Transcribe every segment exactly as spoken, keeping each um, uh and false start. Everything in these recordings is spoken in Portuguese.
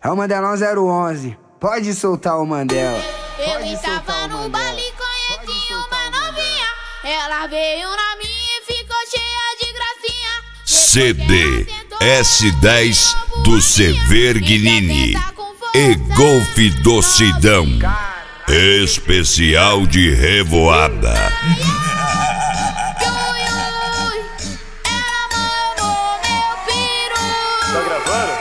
É o Mandelão zero onze, pode soltar o Mandela. Eu estava no baile, conheci uma novinha. Ela veio na minha e ficou cheia de gracinha. C D S dez do Severgnini e Golf do Sidão, especial de revoada. Tá gravando?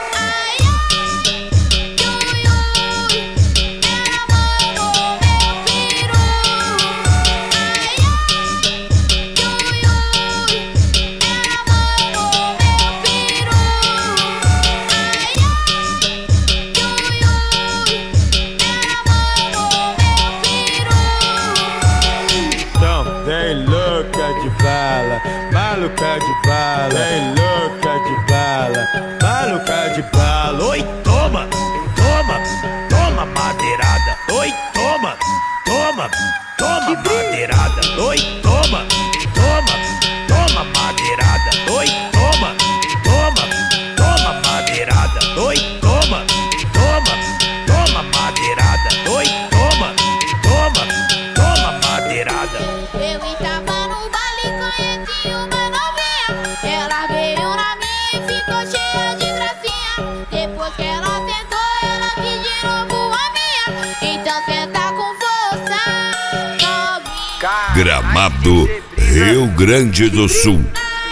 Vem louca de bala, maluca de bala. Vem louca de bala, maluca de bala. Oi, toma, toma, toma madeirada. Oi, toma, toma, toma madeirada. Oi, toma, toma, toma madeirada. Oi, toma, toma, toma madeirada. Oi, toma, toma, toma madeirada. Oi, toma, toma, toma madeirada. Eu estava no baile, conheci uma novinha. Ela veio na minha e ficou cheia de gracinha. Depois que ela sentou, ela quis de novo a minha. Então senta com força, novinha. Gramado, Rio Grande do Sul.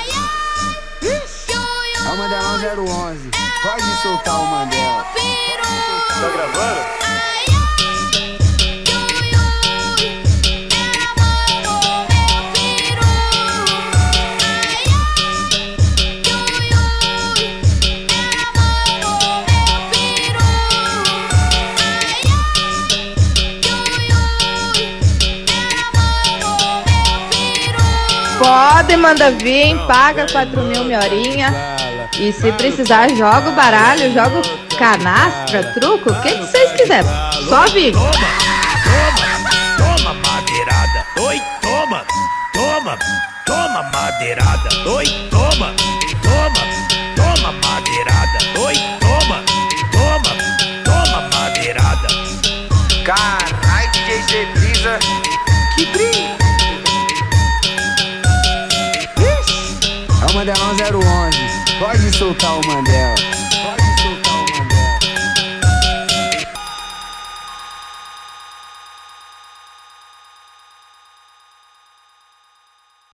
É o Mandelão zero onze, pode soltar o Mandela. Tá gravando? Pode, manda vir, paga quatro mil minha horinha. E se precisar, joga o baralho, joga o canastra, truco, o que que vocês quiserem. Só vir. Toma, toma, toma madeirada. Oi, toma, toma, toma madeirada. Oi, toma, toma, toma madeirada. Oi, toma, toma, toma madeirada. Carai, D J C Brisa, que brilho. É o Mandelão zero onze, pode soltar o Mandela.